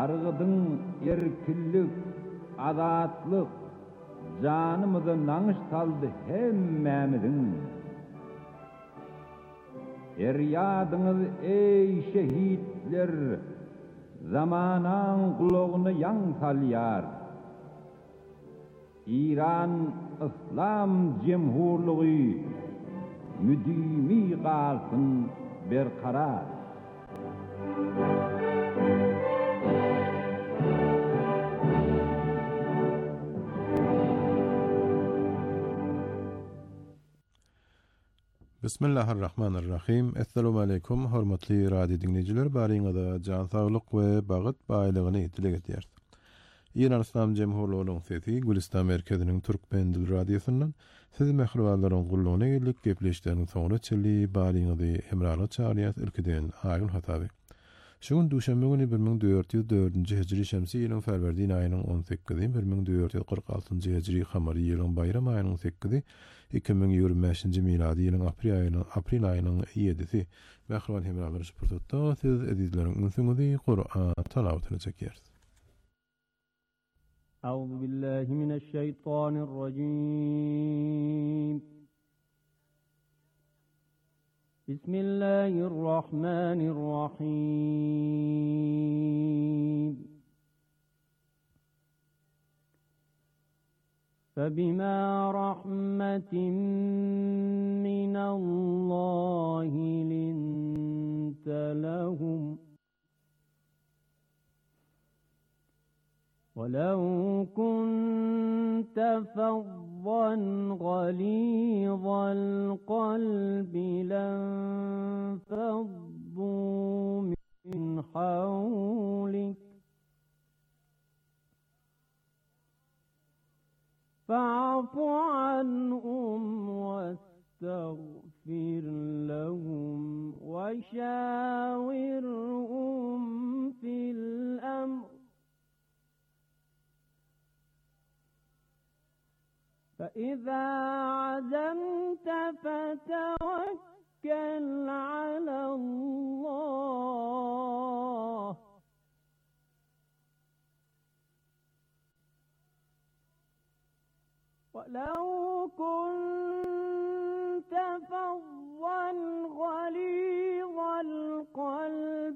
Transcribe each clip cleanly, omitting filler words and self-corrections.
argıdın erkillik, azatlık, canımızı nağış saldı hemmemizin. Eryadınız ey şehitler, zamanan kulağını yan salyar. İran İslam Cemhurluğu müdimi kalsın berkarar. Bismillahirrahmanirrahim. Assalamu alaykum hormatly radio dinleyijiler. Baryňyza jan saglyk we bagyt baýlygyny dile getýär. İran İslam Cemhurluğu'nun sesi Gülistan Merkezi'nin Türkmen Dil Radyosu'ndan sizi mehruvalların gulluğuna geldik gepleşlerinin sonra çelli baryňyzy hemraly çağırýas ülkeden aýyl hataby. Şugun duşanbe günü 1404-nji hijri şemsi ýylyň Ferwerdiň aýynyň 18-i 1446-njy hijri hamary ýylyň bayram aýynyň 8-i 2025-nji miladi ýylyň april aýynyň 7-si mehruval hemraly şuportda siz edizleriň ünsüňizi Qur'an talawatyny çekýärsiz. أعوذ بالله من الشيطان الرجيم بسم الله الرحمن الرحيم فبما رحمة من الله لنت لهم ولو كنت فظا غليظ القلب لانفضوا من حولك فاعف عنهم واستغفر لهم وشاورهم في الأمر فإذا عزمت فتوكل على الله ولو كنت فظا غليظ القلب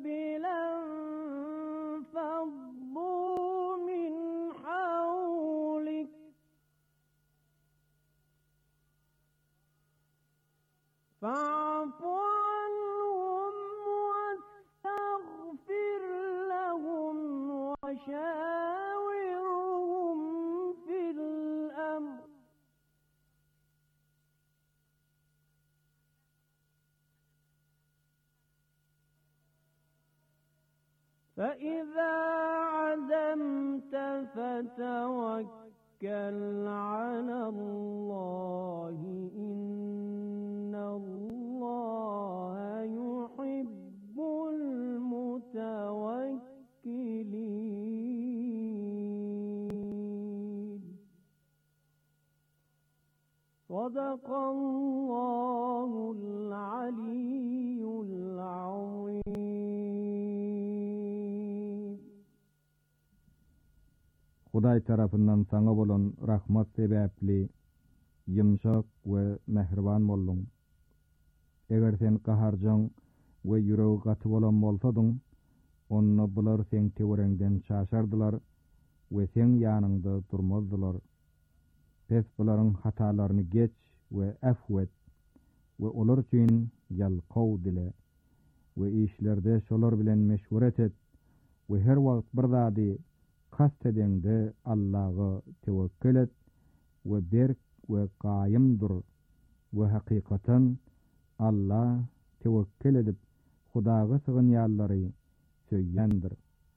لانفضوا من حولك فاعف عنهم واستغفر لهم وشاورهم في الأمر فإذا عزمت فتوكل على الله إن الله يحب المتوكلين صدق الله العلي العظيم. Hudaý tarapyndan saňa bolan rahmat sebäpli yumşak we mehriban boldun. Eger sen gaharjaň we ýüregi gaty bolan bolsadyň, onda bular sen tewerengden şaşardylar we sen ýanyňda durmazdylar. Pes bularyň hatalaryny geç we affet we olar üçin ýalqaw dile we işlerde şolar bilen meşwuret et we her wagt bir zady kast edende Allah'a tewekkül et we berk we qaýym dur we hakykatan Allah tewekkül edip Hudaga sığınýarlary söýýändir.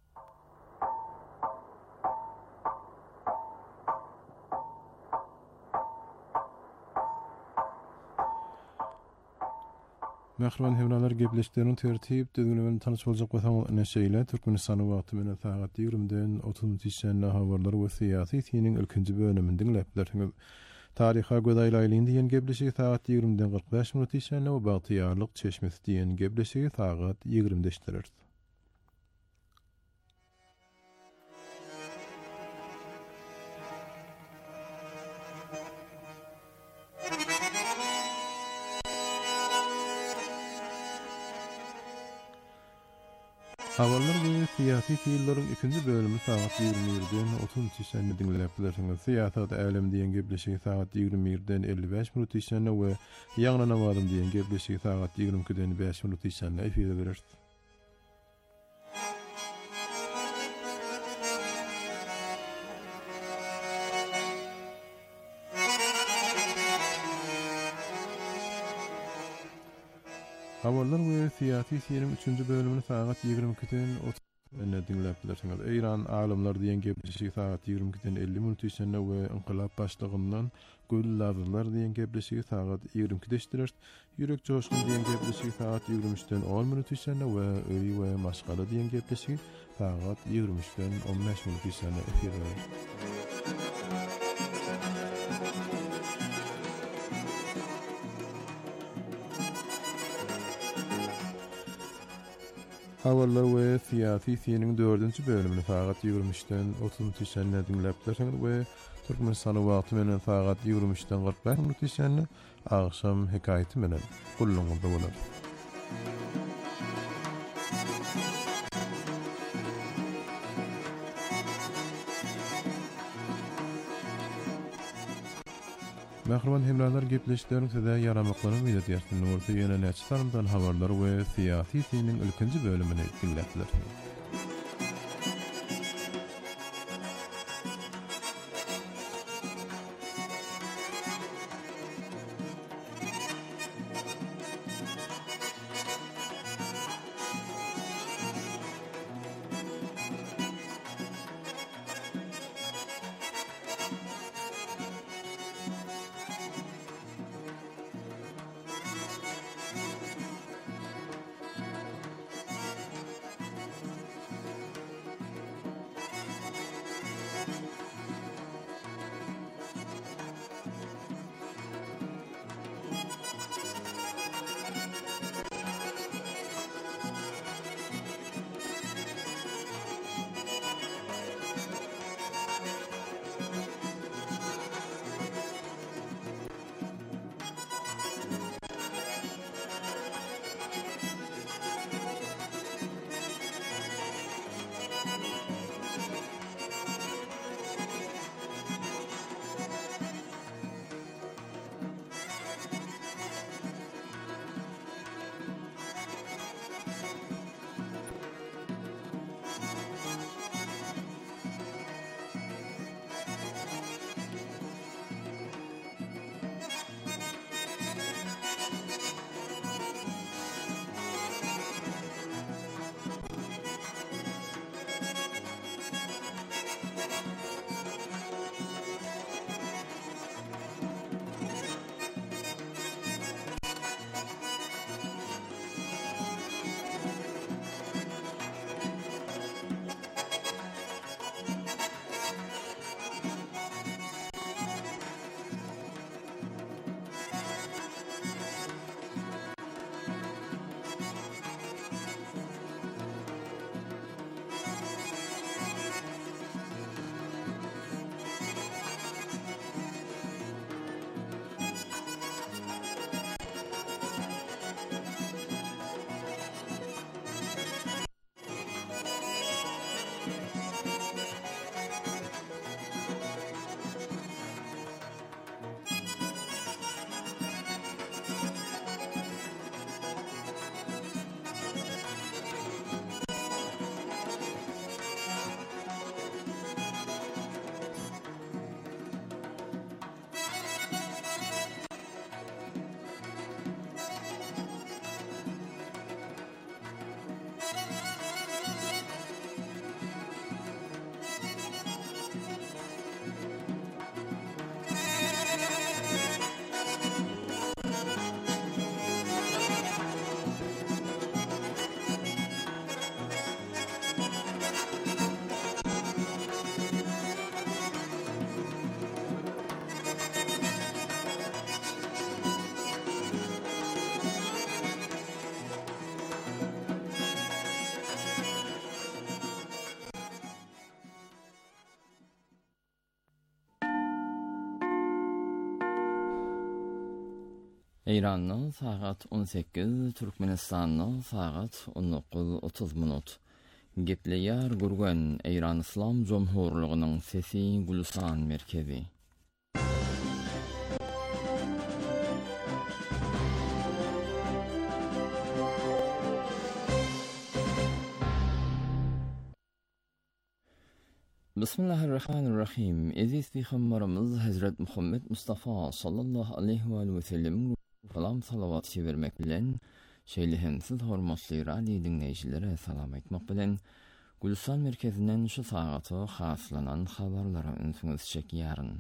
Mehriban hemralar gepleşiklerinin tertip düzgününden tanış boljak bolsaň neşeýle Türkmenistanyň wagty menen saat 20-den 30-nji habarlar we syýasy tiniň ilkinji bölüminde dinlepler. Tariha gödaýlaýlyn diýen gepleşigi saat 20-den 45 minut işende we bagtyýarlyk çeşmesi diýen gepleşigi saat 20-de işlerer. Habarlar we siyasi fiillerin ikinci bölümü saat 21'den 30 işenne dinleyebilirsiniz. Siyasat älim diýen gepleşigi saat 21'den 55 minut işenne we ýagna namadym diýen gepleşigi saat 22'den 5 minut işenne efirde berer. Habarlar we siyasi fiillerin 3. bölümini saat 22'den 30 enne dinleyebilirsiniz. İran alimler diýen gepleşigi saat 22'den 50 minut işenne we inqilab başlygyndan gül lazırlar diýen gepleşigi saat 22'de işdirer. Ýürek joşkun diýen gepleşigi saat 23'den 10 minut işenne we öýi we maşgala diýen gepleşigi saat 23'den 15 minut işenne efirde. Habarlar we siyasi fiýenin 4-nji bölümini saat 23'den 30 işenne dinleyebilirsiniz we Türkmenistan wagty menen saat 23'den 45 minut işenne agşam hekaýaty menen gulluňyzda bolar. Mähriban hemralar gepleşiklerini size yaramaklaryny bildirýärsin. Orta ýene näçe sanymdan habarlar we siyasi fiýenin ilkinji bölümini dinleýärler. İran'ın saat 18, Türkmenistan'ın saat 19:30 minut. Gepleýär gurgan Eýran Islam Jomhurlygynyň Sesi Gulistan merkezi. Bismillahirrahmanirrahim. Aziz Peygamberimiz Hazret Muhammed Mustafa sallallahu aleyhi ve sellem salam salavat şewermek bilen şeýlehem siz hormatly radio dinleýjilere salam aýtmak bilen Gulistan merkezinden şu sagatı haslanan habarlara ünsüňiz çekýäryn.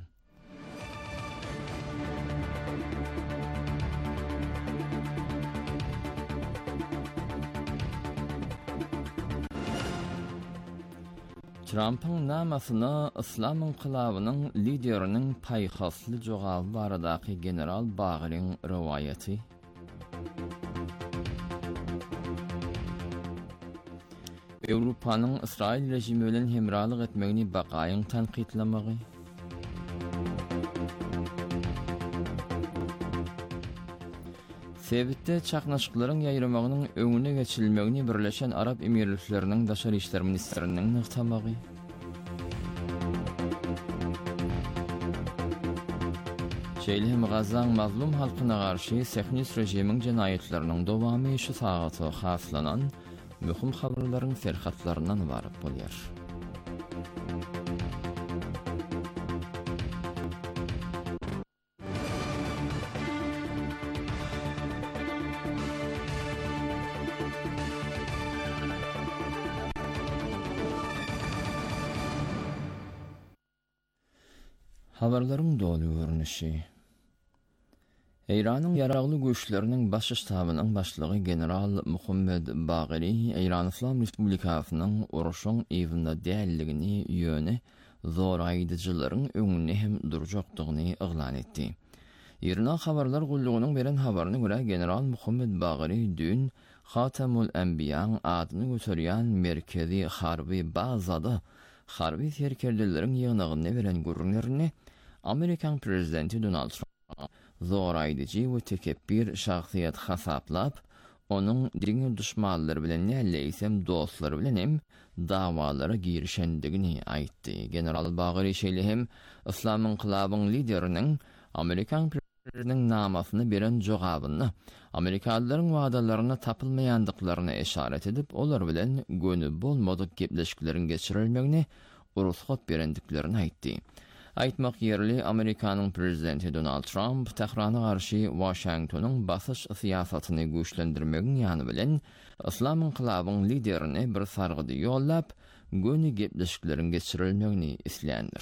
Trump'ın namasyna İslam inqilabynyň lideriniň paýhasly jogaby baradaky general Bagryň riwayaty. Ewropanyň Israil rejimi bilen hemralyk etmegini bakaýyň tanqidlamagy. Sebitde çaqnaşyklaryň ýaýramagynyň öňüne geçilmegini Birleşen Arap Emirlikleriniň daşary işler ministriniň nykdamagy. Şeýlehem Gazaň mazlum halkyna garşy Sehnis rejimiň jenaýetleriniň dowamy şu sagaty haslanan mühim habarlaryň serhatlaryndan ibaret bolýar. Habarlaryň dolu görnüşi. Eýranyň ýaragly güýçleriniň baş ştabynyň başlygy general Muhammed Bagry Eýran Islam Respublikasynyň uruşyň ýewinde dälligini ýöne zor aýdyjylaryň öňüne hem durjakdygyny eglan etdi. Ýerine habarlar gullugynyň beren habaryna görä general Muhammed Bagry dün Hatamul Enbiýa adyny göterýän merkezi harby bazada harby serkerlileriň ýygnagyny beren gurrunlaryny Amerikan prezidenti Donald Trump zor aýdyjy we tekebbir şahsiýet hasaplap, onuň diňe düşmanlary bilen näleýsem dostlary bilen hem dawalara girişendigini aýtdy. General Bagry şeýlehem İslam inqilabynyň lideriniň Amerikan prezidentiniň namasyny beren jogabyny Amerikalıların wagdalaryna tapylmaýandyklaryna eşaret edip, olar bilen gönü bolmadyk gepleşiklerin geçirilmegini ruhsat berendiklerini aýtdy. Aýtmak ýerli Amerikanyň prezidenti Donald Trump Tehrana garşy Washingtonyň basyş siýasatyny güýçlendirmegin ýany bilen İslam inqilabynyň liderini bir sargydy ýollap, gönü gepleşiklerin geçirilmegini isleýändir.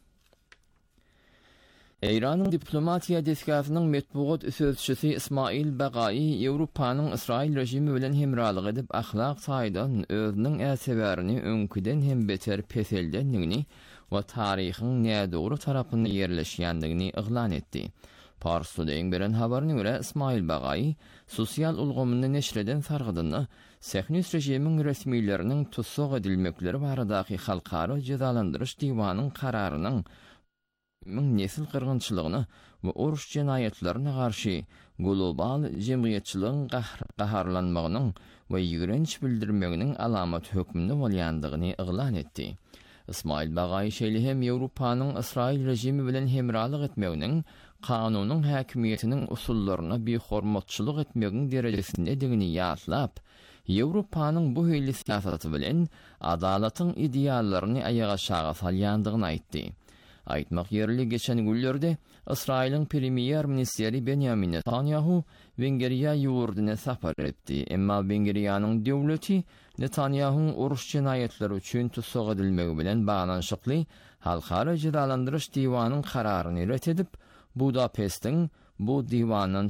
Eýranyň diplomatiýa deskasynyň metbuat sözçüsi Ismail Bagaý Ýewropanyň Israil rejimi bilen hemralyk edip ahlak saýdan özüniň äseberini öňküden hem beter peseldendigini we taryhyň nädogry tarapyna ýerleşýändigini eglan etdi. Pars Today beren habaryna görä Ismail Bagaý sosial ulgamyny neşreden sargydyny Sehnis rejimiň resmiýetleriniň tutsak edilmekleri baradaky halkara cezalandyryş diwanynyň kararynyň nesil kırgınçylygyny we uruş jenaýetlerine garşy global jemgyýetçiligiň gaharlanmagynyň we ýigrenç bildirmeginiň alamat hökmünde bolýandygyny eglan etdi. Ismail Bagaý şeýlehem Ýewropanyň Israil rejimi bilen hemralyk etmeginiň kanunyň häkimiýetiniň usullaryna behormatçylyk etmegiň derejesinde digini ýatlap, Ýewropanyň bu hili siýasaty bilen adalatyň ideallaryny aýaga şaga salýandygyny aýtdy. Aýtmak ýerli geçen günlerde Israil'in premier ministeri Benjamin Netanyahu Wengeriýa ýurduna sapar etdi. Emma Wengeriýanyň döwleti Netanyahu'nun uruş jenaýetleri üçin tutsak edilmegi bilen bagananşykly halkara cezalandyryş diwanynyň kararyny ret edip, Budapest'in bu diwandan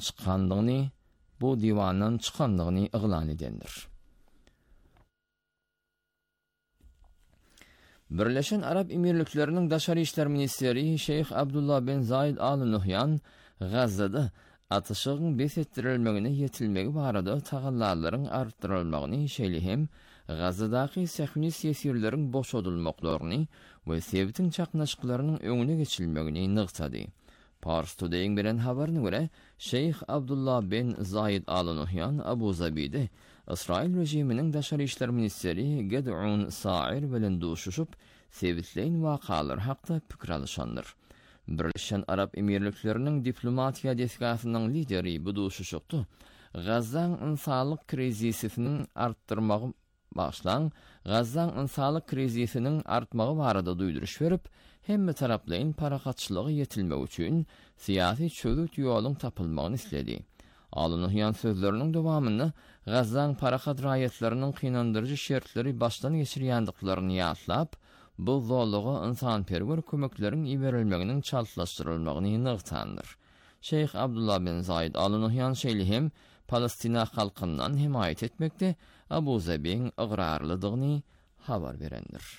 çykandygyny eglan edendir. Birleşen Arap Emirliklerining daşary işler ministeri Şeyh Abdullah bin Zayed Al Nahyan Gazada atışygyň besetdirilmegine ýetilmegi barada tagallarlaryň artdyrylmagyny şeýlehem Gazadaky Sehnis ýesirleriň boşadylmaklaryny we sebitiň çaqnaşyklarynyň öňüne geçilmegini nykdady. Pars Today'ın beren habaryna görä Şeyh Abdullah bin Zayed Al Nahyan Abu Zabide İsrail rejiminin Daşary işler ministeri Ged'un Sa'ir bilen duşuşup sebitleyin wakalar hakda pikir alışanlar. Birleşen Arap Emirliklerinin diplomatiya desgasynyň lideri bu duşuşukdy. Gazzaň insanlyk krizisini artdyrmagy başlan, Gazzaň insanlyk krizisiniň artmagy barada duýduruş berip, hemme taraplaryň parakatçylygy yetilmek üçin siyasi çözüm ýolunyň tapylmagyny isledi. Alynýan sözleriniň dowamyny Gazzaň parakat raýatlarynyň kynandyrjy şertleri başdan geçirýändiklaryny ýatlap, bu zorlugy insanperwer kömekleriň iberilmeginiň çaltlaşdyrylmagyny nygtandyr. Şeyh Abdullah bin Zayed alynýan şeýle hem Palestina halkyndan himayet etmekde Abu Zabiň ıgrarlydygyny habar berendir.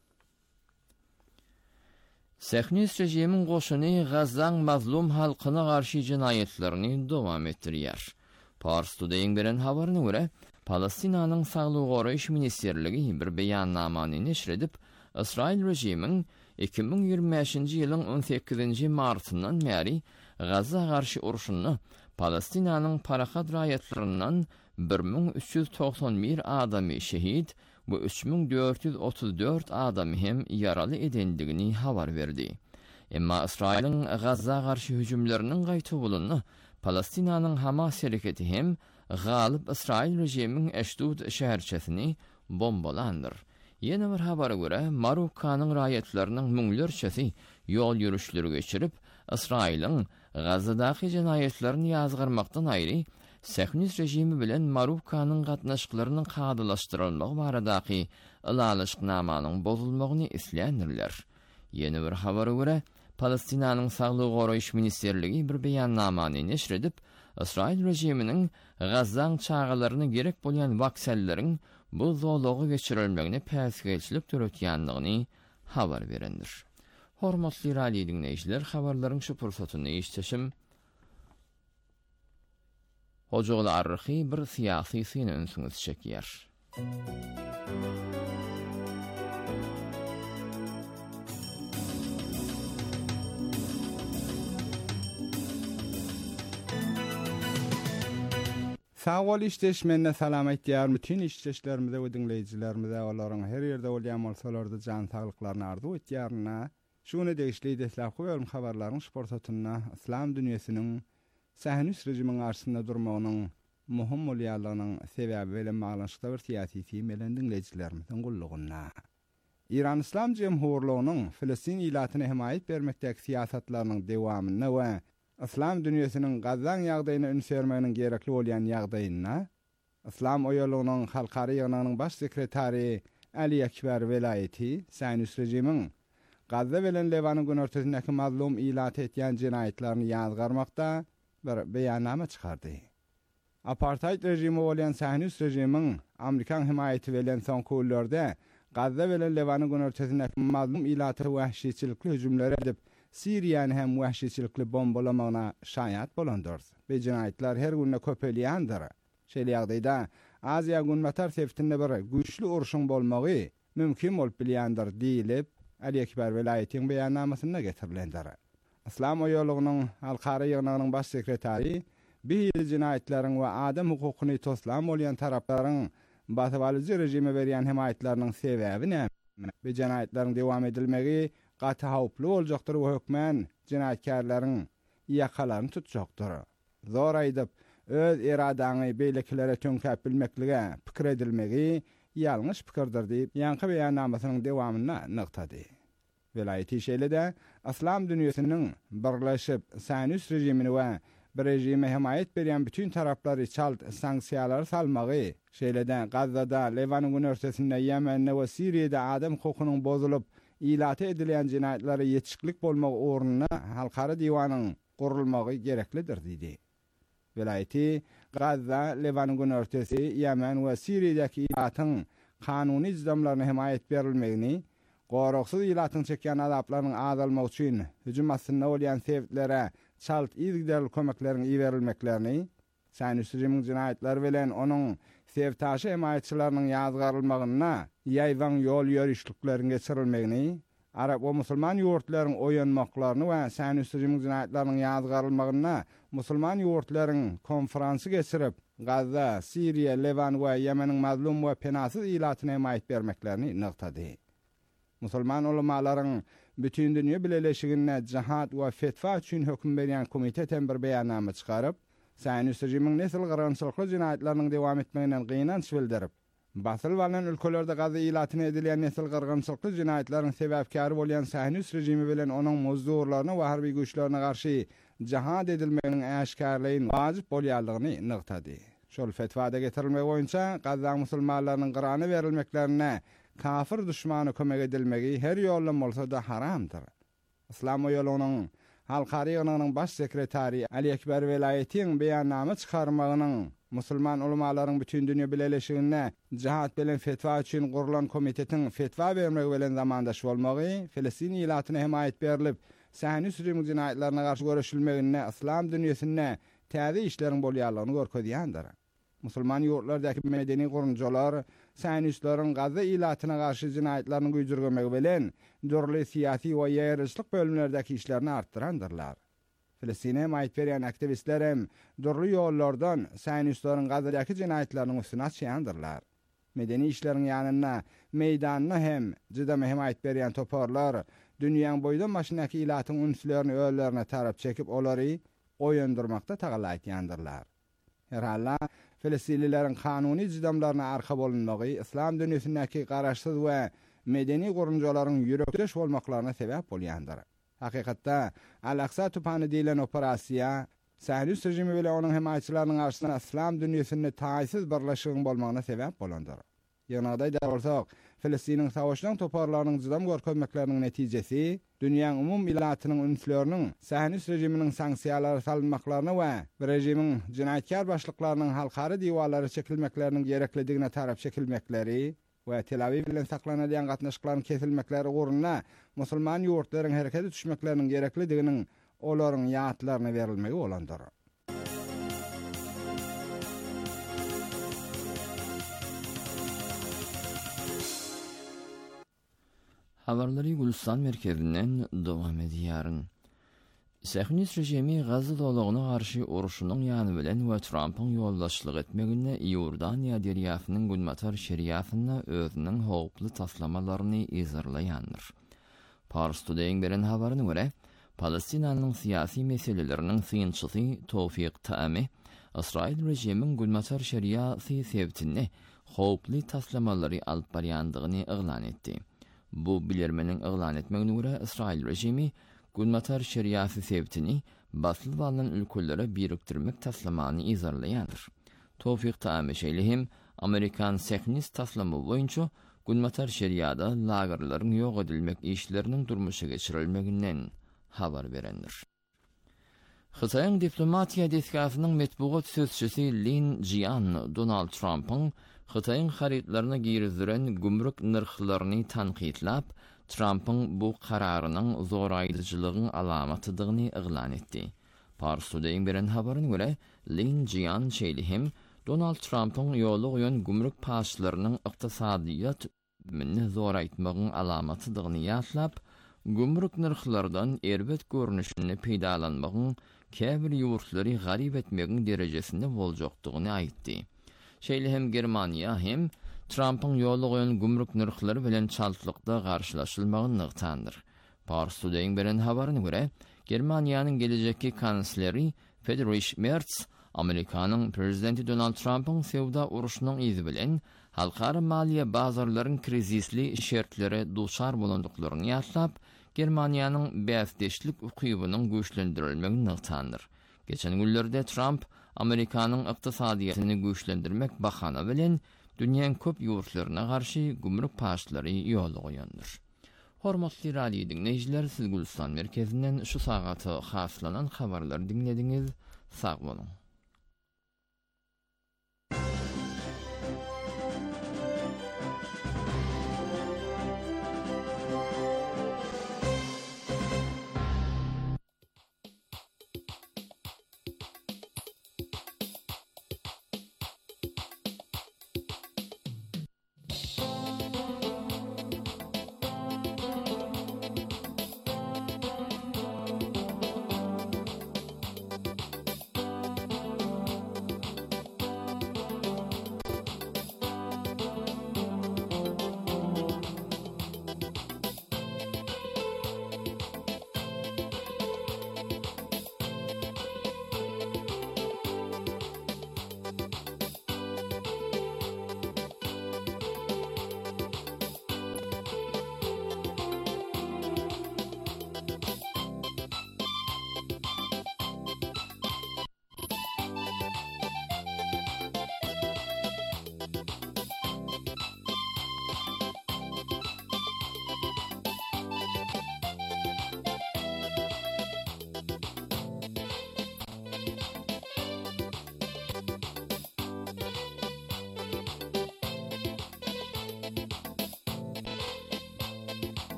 Sehnis rejimiň goşuny Gazzaň mazlum halkyna garşy jinayetlerini dowam etdirýär. Pars Today'ň beren habaryna görä, Palestinanyň Saglyk Goraýyş Ministrligi bir beýannamany neşr edip, İsrail rejimiň 2025-nji ýylyň 18-nji martyndan bäri Gazza garşy uruşuny Palestinanyň parakat raýatlaryndan 1391 adamy şehit bu 3434 adam hem yaraly edendigini habar berdi. Emma İsrail'in Gazza garşy hüjümleriniň gaýtybuluny Palestinanyň Hamas hereketi hem galyp İsrail rejimiň Eşdud şäherçesini bombalandyr. Ýene bir habara görä, Marokkanyň raýatlarynyň müňlerçesi ýol ýürüşleri geçirip, İsrail'in Gazzadaky jinayetlerini ýazgyrmakdan aýry, Sehnis rejimi bilen Marokkanyň gatnaşyklarynyň kadylaşdyrylmagy baradaky ılalyşnamanyň bozulmagyny isleýändirler. Ýene bir habara görä, Palestinanyň Saglyk Goraýyş Ministrligi bir beýannamany neşr edip, İsrail rejiminiň Gazzaň çağalaryny gerek bolýan waksellerin bu zorlugy geçirilmegine päsgelçilik töretýändigini habar berendir. Hormatly radio dinleýijiler, habarlaryň şu pursatyny eşitişim. Hojaly arryhy bir syýasy syny öňsüňiz çekýär. Sağ ol işleşmenne salamet diýär bütün işleşlerimize we dinleýijilerimize olaryň her ýerde bolýan bolsalarda jan saglyklaryny arzu etýärine şunu degişli deslap goýalım habarlaryň sportatyna islam dünýäsiniň Sahnis rejimiň arşynda durmagynyň muhim bolýanlygynyň sebäbi bilen maglanşykda bir syýasy film bilen dinleýijilerimiziň gullugyna. İran İslam Jemhurlygynyň Filistin ilatyna himayet bermekdäki siýasatlarynyň dewamyna we İslam dünýäsiniň Gazzaň ýagdaýyna ünsermeginiň gerekli bolýan ýagdaýyna İslam oýalygynyň halkary ýygynynyň baş sekretary Ali Ekber Velayeti Sahnis rejimiň Gazza bilen Lewanyň günortasyndaky mazlum ilat etýän jinayetlerini ýazgarmakda bir beýannama çykardy. Apartheid rejimi bolýan Sahnis rejimiň Amerikan himayeti bilen soňky ýyllarda Gazza bilen Lewanyň günortasyndaky mazlum ilaty wahşiçilikli hüjümler edip Siriýany hem wahşiçilikli bombalamagyna şaýat bolandyr. Bu jinayetler her günde köpelýändir. Şeýle ýagdaýda Aziýa günmatar seftinde bir güýçli uruşyň bolmagy mümkin bolup bilýändir diýilip, Ali Ekber Velayetiň beýannamasyna getirilendir. İslam oýalygynyň halkary ýygynynyň baş sekretary bu jinayetleriň we adam hukukyny toslam bolýan taraplaryň batywalyjy rejime berýän himayetläriniň sebäbi näme? Bu jinayetleriň dewam edilmegi gaty hawply boljakdyr we hökmen jinayetkarlaryň ýakalaryny tutjakdyr. Zor aýdyp öz iradaňy beýlekilere tönkäp bilmeklige pikir edilmegi ýalňyş pikirdir diýip ýanky beýannamasynyň dewamyna nykdy. Velayeti şeýle-de İslam dünýäsiniň birleşip Sahnis rejimini we bir rejime himayet berýän bütün taraplary çalt sanksiýalar salmagy, şeýle-de Gazzada, Lewanyň günortasynda, Ýemende we Siriýede adam hukukynyň bozulup ilaty edilýän jinayetlere ýetişiklik bolmagy ornuna halkary diýwanyň gurulmagy gereklidir diýdi. Velayeti Gazza, Lewanyň günortasy, Ýemen we Siriýedäki ilatyň kanuny izdamlaryna himayet berilmegini, goraksız ilatyň çekýän adamlaryň azalmagy üçin hüjüm aslynda bolýan sebeplere çalt izgidel kömekleriň iberilmeklerini, Sahnis rejimiň jinayetleri bilen onuň sevtaşy himayetçileriniň ýazgarylmagyna ýaýwan ýol ýörüşliklerini geçirilmegini, Arap we musulman ýurtlaryň oýanmaklaryny we Sahnis rejimiň jinayetleriniň ýazgarylmagyna musulman ýurtlaryň konferansy geçirip Gazza, Suriya, Levan we Yemen'in mazlum we penasız ilatyna himayet bermeklerini nıqtady. Musulman ulamaların bütün dünya bileleşigine cihat we fetva üçin hökm berýän komiteten bir beýannama çykaryp, Sionist rejimiň nesil gyrgynçylykly jinayetleriniň dewam etmeginden gynanç bildirip, basyl bolan ülkelerde Gazza ilatyna edilýän nesil gyrgynçylykly jinayetleriň sebäpkary bolýan Sionist rejimi bilen onuň mozdurlaryna we harby güýçlerine garşy jihad edilmeginiň äşkarlygyny wajyp bolýanlygyny nıqtady. Şol fetvada getirilmegi boýunça Gazza musulmanlarynyň gyrany berilmeklerine kafir düşmany kömek edilmegi her ýollan bolsa da haramdyr. İslam ýolunyň halkary ýygynynyň baş sekretary Ali Ekber Velayetiň beýannama çykarmagynyň musulman ulamalaryň bütün dünýä bileleşigine cihat bilen fetva üçin gurulan komitetiň fetva bermegi bilen zamandaş bolmagy, Filistin ilatyna himayet berilip, Sionist rejimi jinayetlerine garşy görüşilmegine İslam dünýäsinde täze işleriň bolýanlygyny görkezýändir. Musulman ýurtlardaky medeni gurunjalar Sionistlaryň Gazza ilatyna garşy jinayetlerini güýjürgemegi bilen dörli siyasi we ýerçilik bölümlerdäki işlerini artdyrandyrlar. Filistin'e himayet berýän aktivistler hem dörli ýollardan Sionistlaryň Gazzadaky jinayetlerini üstüne açýandyrlar. Medeni işleriň ýanyna meýdanyna hem jydam himayet berýän toparlar dünýäň boýda maşinaky ilatyň ünslerini öýlerine tarap çekip olary oýandyrmakda tagalaytýandyrlar. Herhalla Filistinlilerin kanuni jydamlaryna arka bolunmagy İslam dünýäsindäki garaşsyz we medeni gurunjalaryň ýürekdeş bolmaklaryna sebäp bolýandyr. Hakykatda Al-Aqsa tupany diýilen operasiýa Sionist rejimi bilen onuň himayetçileriniň arasynda İslam dünýäsinde taýsyz birleşigiň bolmagyna sebäp bolandyr. Ýanagdaý da bolsak, Filistiniň savaşynyň toparlarynyň jydam görkezmekleriniň netijesi dünýäň umum millatynyň ünsleriniň Sionist rejiminiň sanksiýalary salynmaklaryna we rejimiň jinaýetkar başlyklarynyň halkary diýwalary çekilmekleriniň gereklidigine tarap çekilmekleri we Tel Aviv bilen saklanýan gatnaşyklaryň kesilmekleri gurunna musulman ýurtlaryň herekete düşmekleriniň gereklidiginiň olaryň ýatlaryna berilmegi bolandyr. Habarlary Gülistan merkezinden dowam edýäryn. Sionist rejimi Gazza dolagyna garşy uruşunyň ýany bilen we Trumpyň ýoldaşlyk etmegine Ýordaniýa derýasynyň gulmatar şeriýatyna özüniň howply taslamalaryny izarlaýandyr. Pars Today'ň beren habaryna görä, Palestinanyň syýasy meseleleriniň synçysy Tawfiq Taami, Israil rejimiň gulmatar şeriýaty sebäpine howply taslamалary alyp barýandygyny eglan etdi. Bu bilermeniň eglan etmegine görä Israil rejimi gulmatar şeriýaty sebäpini basyl bolan ülkelere birikdirmek taslamany izarlaýandyr. Tawfiq Taami şeýlehim Amerikan Sionist taslamy boýunça gulmatar şeriýada lagerlaryň ýok edilmek işleriniň durmuşa geçirilmeginden habar berendir. Xitoyň diplomatiýa deskasynyň metbuat sözçüsi Lin Jian Donald Trump'yň Xitoyň haritlaryna girizdiren gümrük nırxlaryny tanqidlap, Trump'yň bu kararynyň zoraýdyjylygyň alamatydygyny eglan etdi. Pars Today'ň beren habaryna görä, Lin Jian şeýlehim Donald Trump'yň ýoly goýan gümrük paşlarynyň ykdysadyýat minni zoraýtmagyň alamatydygyny ýatlap, gümrük nırxlardan erbet görnüşini peýdalanmagyň käbir ýurtlary garyp etmegiň derejesinde boljakdygyny aýtdy. Şeýlehim Germaniýa hem Trump'yň ýoly goýan gümrük nırxlary bilen çaltlykda garşylaşylmagyny nyktandyr. Pars Today'ň beren habaryna görä, Germaniýanyň gelecekki kansleri Friedrich Merz Amerikanyň prezidenti Donald Trump'yň sewda uruşunyň izi bilen halkary maliýe bazarlaryň krizisli şertlere duçar bolandyklaryny ýatlap, Germaniýanyň bäsdeşlik ukybynyň güýçlendirilmegini nyktandyr. Geçen günlerde Trump Amerikanyň ykdysadyýatyny güýçlendirmek bahana bilen dünýäň köp ýurtlaryna garşy gümrük paşlary ýoly goýandyr. Hormatly radio dinleýijiler, siz Gülistan merkezinden şu sagaty haslanan habarlary dinlediňiz. Sag bolun.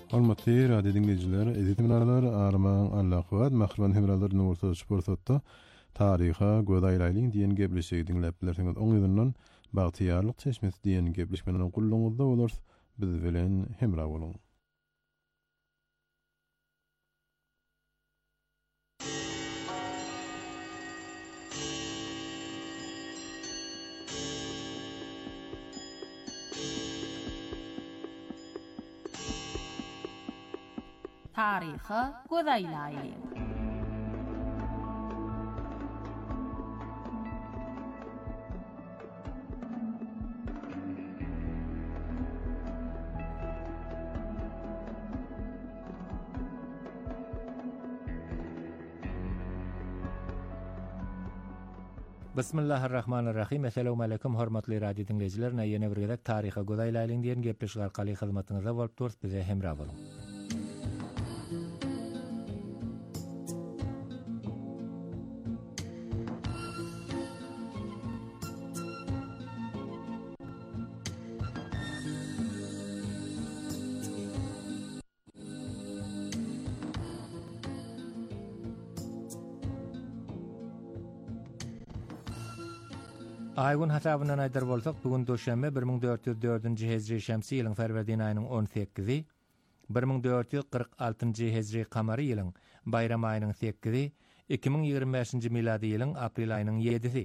Hormatly radio dinleyijiler, editmenler Arman Allahwat mahruman hemralar nurta sportda tariha godaýlaýlyň diýen gepleşigi dinläp bilersiňiz. Oň ýerden bagtyýarlyk çeşmesi diýen gepleşmelerini gullanyňyzda bolar. Biz bilen hemra boluň. Tariha godaýlaýlyň. Bismillahirrahmanirrahim. Assalamu alaykum hormatly radio dinleyijiler. Ýene bir gezek taryha godaýlaýlyň diýen gepleşik arkaly hyzmatyňyza bolup durýar. Bize hemra boluň. Aýgun hasabynyň aýdar bolsak, bugun döşenme 1404-nji hejri şemsi ýylyň Ferwerdin aýynyň 18-i, 1446-njy hejri kamary ýylyň bayram aýynyň 8-i, 2025-nji miladi ýylyň aprel aýynyň 7-si.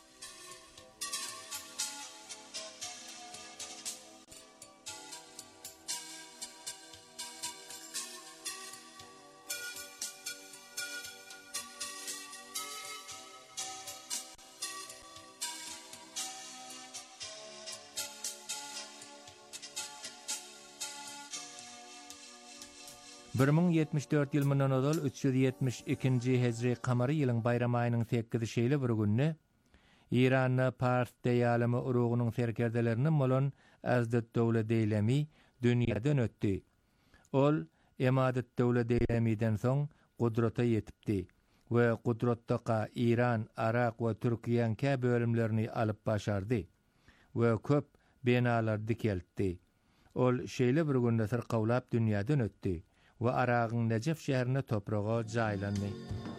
Birmin 74 ýyl mundan odal 372-nji hejri kamary ýylyň bayram aýynyň 8-i şeýle bir günni Iranyň Pars diýalamy urugynyň serkerdelerini molan Azdat Dowla Deylemi dünýäden ötdi. Ol Emadat Dowla Deylemi'den soň gudrata ýetipdi we gudratda Iran, Arak we Türkiýanyň kä bölümlerini alyp başardy we köp benalar dikeltdi. Ol şeýle bir günde sirkawlap dünýäden ötdi we Aragyň Necef şäherine topraga jaýlandy.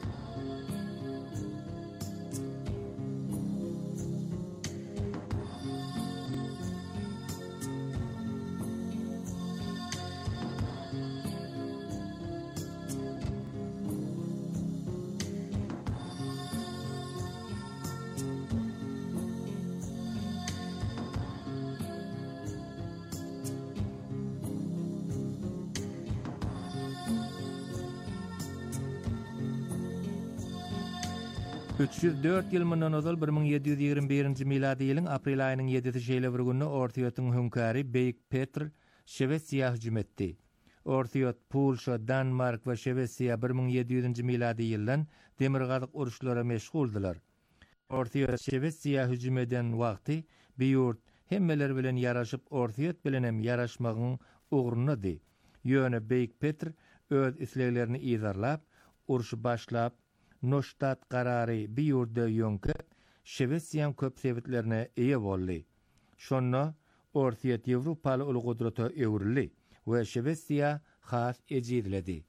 ...304 ýyl mundan ozal 1721-nji miladi ýylyň aprel aýynyň 7-si şeýle bir günni Ortiýotyň hünkary Beyik Petr Şewesiýa hüjüm etdi. Ortiýot, Polşa, Danmark we Şewesiýa 1700-nji miladi ýyldan demirgazyk uruşlara meşguldylar. Ortiýot Şewesiýa hüjüm eden wagty beýurt hemmeler bilen ýaraşyp Ortiýot bilen hem ýaraşmagyň ugrunady. Ýöne Beyik Petr öz isleglerini izarlap, uruş başlap, Noştat karary beýurde ýönkep, Şewesiýanyň köp sebitlerine eýe boldy. Şonda Ortiýot Ýewropaly uly gudrata öwrüldi we Şewesiýa has ejidildi.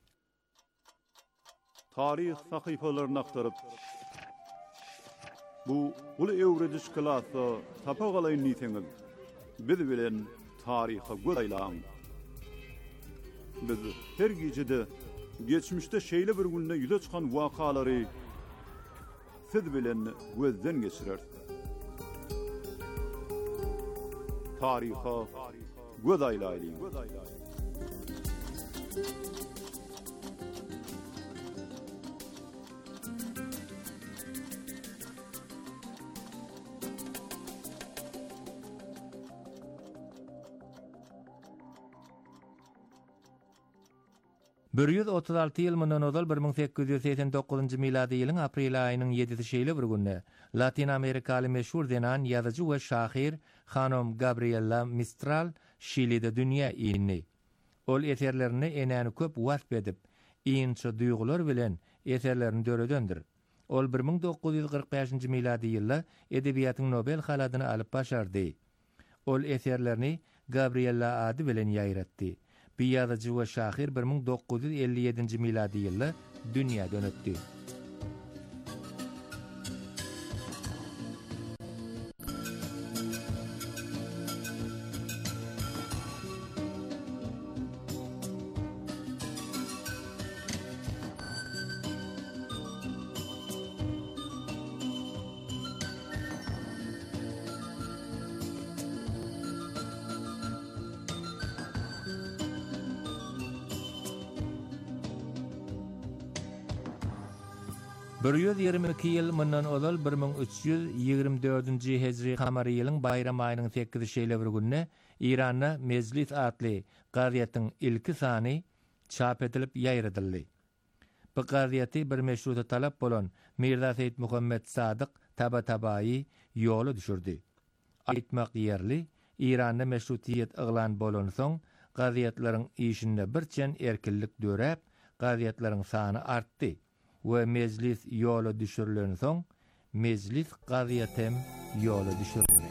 Tarih sahypalaryny aktaryp bu uly öwrediş klasy tapagalyň niýetiňiz biz bilen taryha godaýlaň. Biz her gejede geçmişde şeýle bir günde ýüze çykan wakalary siz bilen gözden geçirer. Taryha godaýlaýlyň. Bürüz 36 ýyl mundan ozal 1889-njy miladi ýylyň aprel aýynyň 7-si şeýle bir günde Latin Amerikaly meşhur denan ýazyjy we şahyr Hanom Gabriela Mistral Şilide dünýä ýyny. Ol eserlerini enäni köp wasp edip, iňçe duýgular bilen eserlerini döredendir. Ol 1945-nji miladi ýylda edebiýatyň Nobel haladyny alyp başardy. Ol eserlerini Gabriela ady bilen ýaýratdy. Biýazyjy we şahyr 1957-nji milady ýylda dünýäden ötdi. Bir 122 ýyl mundan ozal 1324-nji hejri kamary ýylyň bayram aýynyň 8-şeýle bir günne Iranda Mezlis adly gaziýetiň ilki sany çap edilip ýaýradyldy. Bu gaziýeti bir meşruta talap bolan Mirza Seýid Muhammed Sadyk Tabatabai ýoly düşürdi. Aýtmak ýerli, Iranda meşrutiýet yglan bolan soň gaziýetlaryň işinde birçen erkinlik döräp, gaziýetlaryň sany artdy. Ve meclis ýola düşürilen soň meclis gaziýetem ýola düşürildi.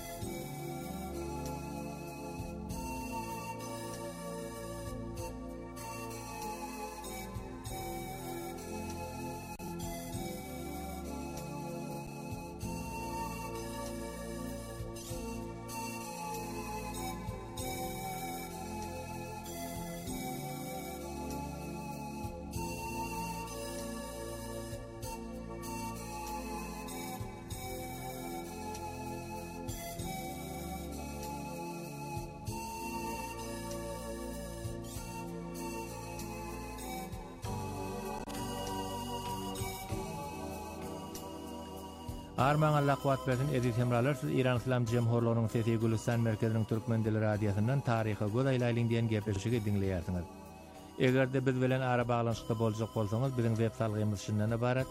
Arman Allah kuwat bersin edit hemralar siz İran İslam Cemhurluğunyň sesi Gülistan merkeziniň türkmen dili radiosynyň taryhy godaýlaýlyň diýen gepleşigi dinleýärsiňiz. Egerde biz bilen ara baglanşykda boljak bolsaňyz biziň web salgymyz şundan ibarat: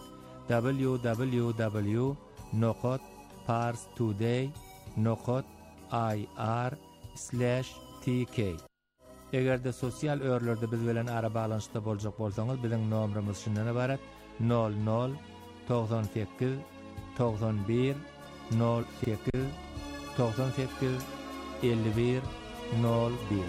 www.parstoday.ir/tk. Egerde sosial örlerde biz bilen ara baglanşykda boljak bolsaňyz biziň nomerimiz şundan ibarat: 00 98 91 08 98 51 01.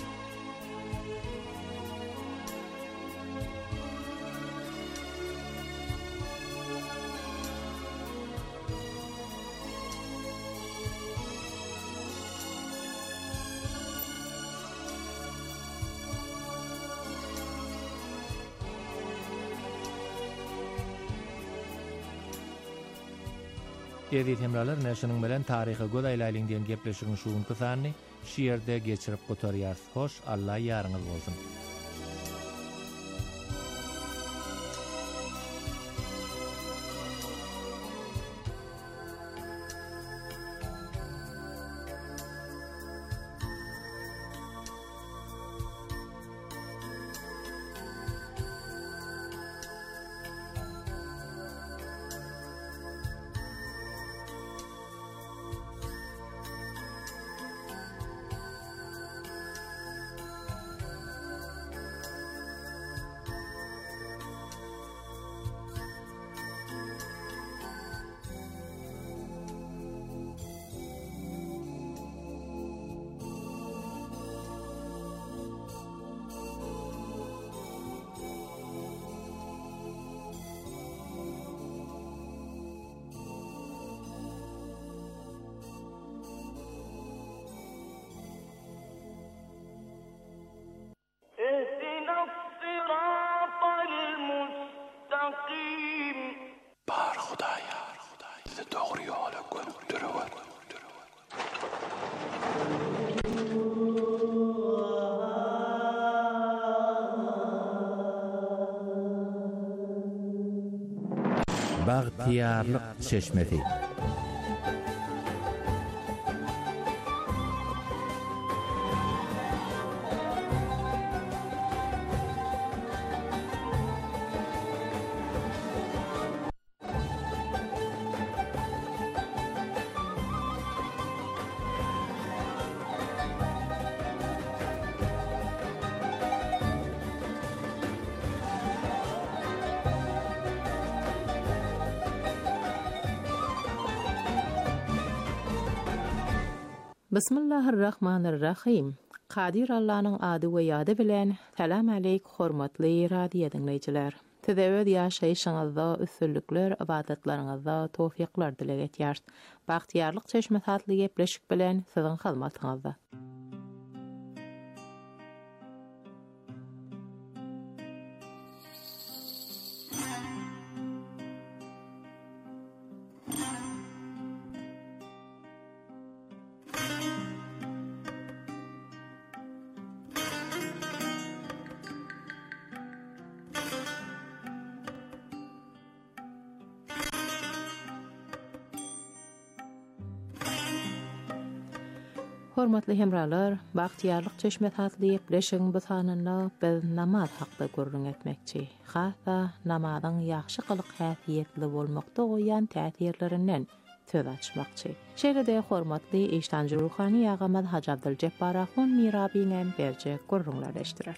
Edit hemralar näşiniň bilen taryhy godaýlaýlyň diýen gepleşigiň şuwun kysany şiýerde geçirip gotarýar. Hoş, Allah ýarňyz bolsun. Bagtiyarlyk çeşmesi. Bismillahirrahmanirrahim. Qadir Allah'ın adı we ýady bilen salam aleyk hormatly radio dinleýijiler. Tezewed ýaşaýyşyňyzda üstünlikler, ibadatlaryňyzda towfikler dilek etýär. Bagtyarlyk çeşme tatly gepleşik bilen siziň hyzmatyňyzda. Hormatly hemralar, bagtyarlyk çeşme tatly ýepleşiň bu sanynda biz namaz hakda gurrun etmekçi. Hasa namazyň ýaxşy gylyk häsiýetli bolmakda goýan täsirlerinden söz açmakçy. Şeýle-de hormatly Eştanjy Ruhany ýagamaz Haji Abdyljabbbar Ahun mirabyňem berje gurrunlar eşdirer.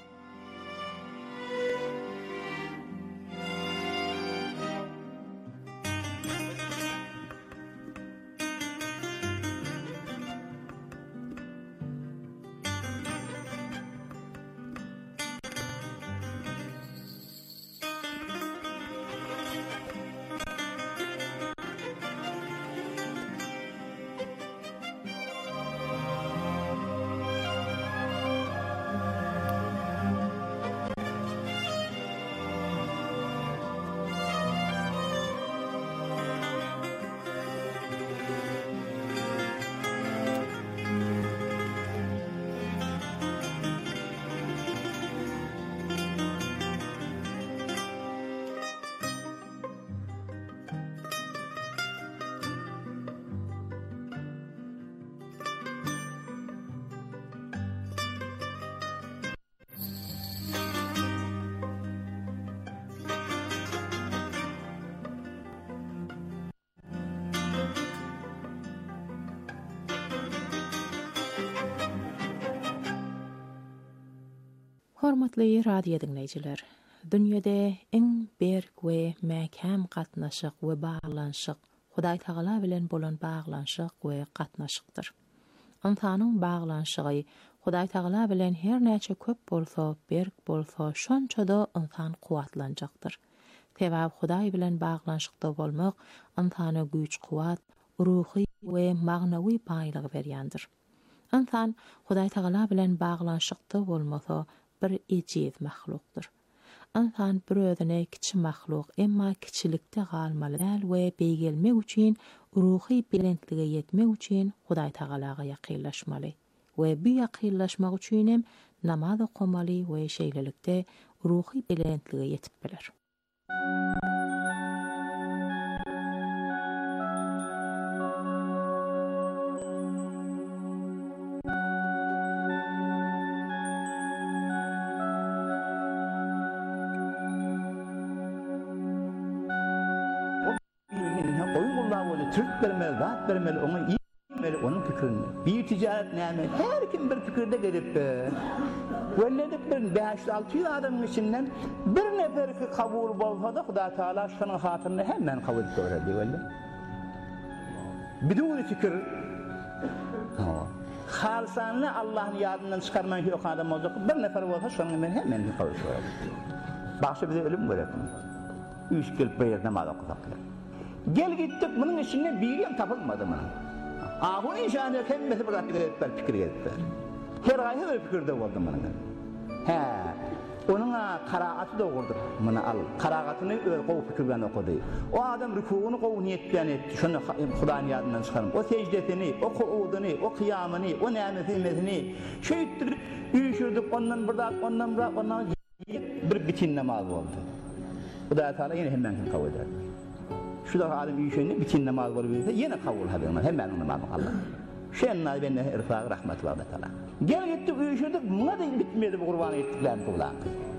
Hormatly radio dinleýijiler, dünýede iň berk we mäkäm gatnaşyk we baglanşyk Hudaý Taala bilen bolan baglanşyk we gatnaşykdyr. Insanyň baglanşygy Hudaý Taala bilen her näçe köp bolsa, berk bolsa, şonçada insan kuwatlanjakdyr. Sebäp Hudaý bilen baglanşykda bolmak insana güýç, kuwat, ruhy we magnawy baýlyk berýändir. Insan Hudaý Taala bilen baglanşykda bolmasa bir eciz mahlukdur. Insan bir özüne kiçi mahluk, emma kiçilikde galmaly we beýgelmek üçin, ruhy bilendlige ýetmek üçin Hudaý Taalaga ýakynlaşmaly. We bu ýakynlaşmak üçin hem namaz okumaly we şeýlelikde ruhy bilendlige ýetip biler. Türk vermeli, zat vermeli, onu iyi vermeli, onun fikrini. Bir ticaret näme, her kim bir fikirde gelip welledip bir 500-600 adamın içinden bir neferki kabul bolsa da Hudaý Taala şonuň hatyryny hemmen kabul etdi welle. Bidun fikir. Halsanly Allahyň ýadyndan çykarman ýok adam bolsa, bir nefer bolsa şonuň hemmen kabul etdi. Başga bize ölüm gerek. Üç gelip bir ýerde namaz okudaklar. Gel gittik, bunun içinde biriyem tapılmadı mı? Ahun inşanı kemmesi bırak fikir ettiler. Her ayı bir fikirde oldu bunun. Onun karaatı da oldu. Bunu al. Karaatını kov fikirden okudu. O adam rükûnu kov niyetlen etti. Şunu Hudaýyň ýadyndan çykarım. O secdesini, o kuuduny, o kıyamını, o nämetini şeýitdir. Üýşürdik ondan bırak, ondan bir bitin namaz oldu. Hudaý Taala ýene hemmen kabul etdi. Şuda adam üýşende bitin namaz bolýar, ýene kabul edilmez. Hemmen namaz Allah. Şenna benne irfaq rahmet wa taala. Gel gitdik üýşürdik, muňa da bitmedi bu gurban etdiklerini kılan.